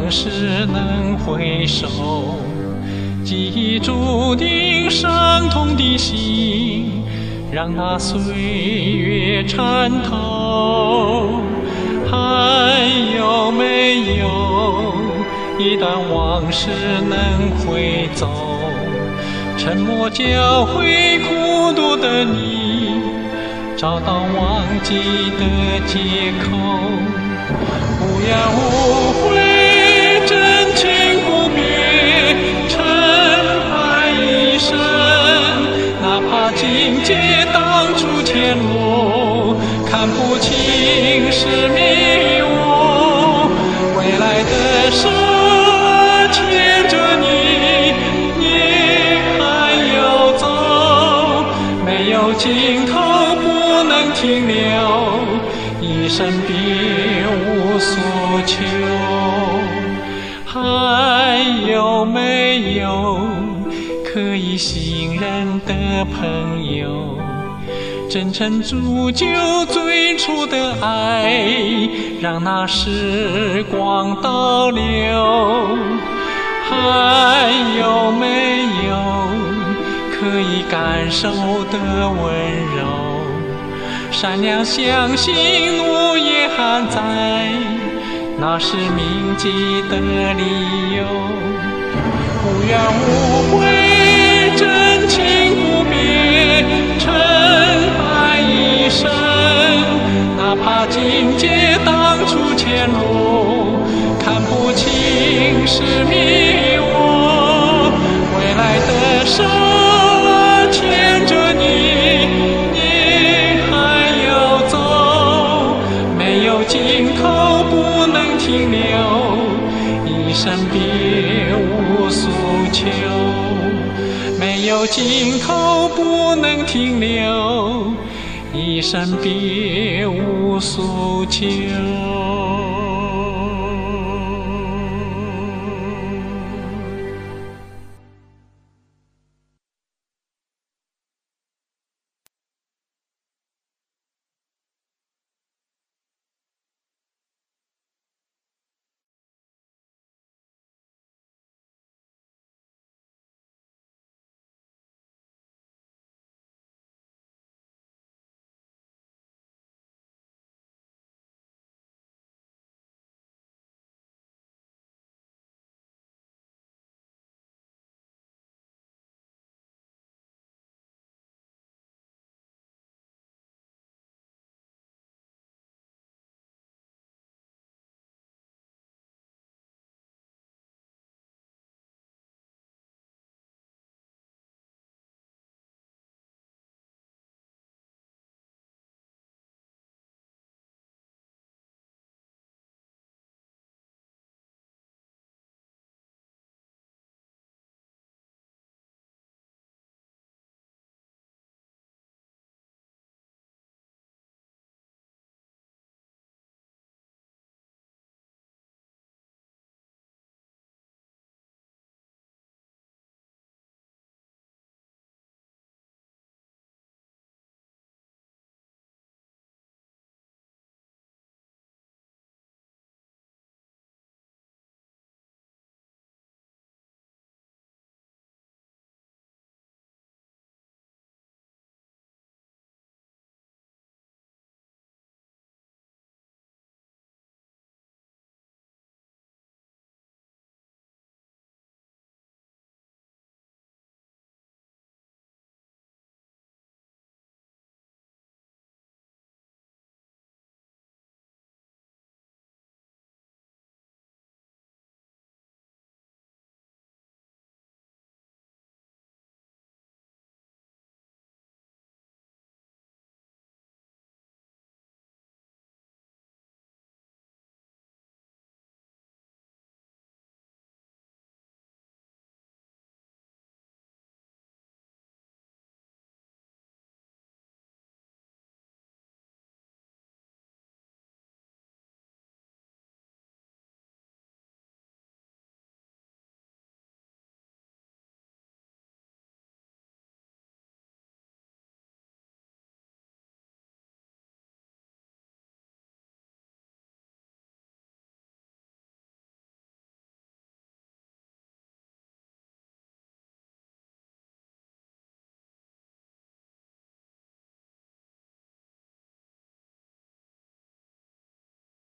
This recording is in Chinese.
往事能回首，记忆注定伤痛的心，让那岁月穿透。还有没有一段往事能回走？沉默教会孤独的你，找到忘记的借口。无怨无悔，真情不变，尘埃一生。哪怕境界当初前路，看不清是迷雾。未来的手牵着你，你还要走，没有尽头不能停留，一生别无所求。还有没有可以信任的朋友，真诚铸就最初的爱，让那时光倒流。还有没有可以感受的温柔，善良相信路也还在，那是铭记的理由。无怨无悔，真情不变，尘埃一生。哪怕境界当初前路，看不清是迷雾。未来的手牵着你，你还要走，没有尽头不能停留，一生别无所求。没有尽头不能停留，一生别无所求。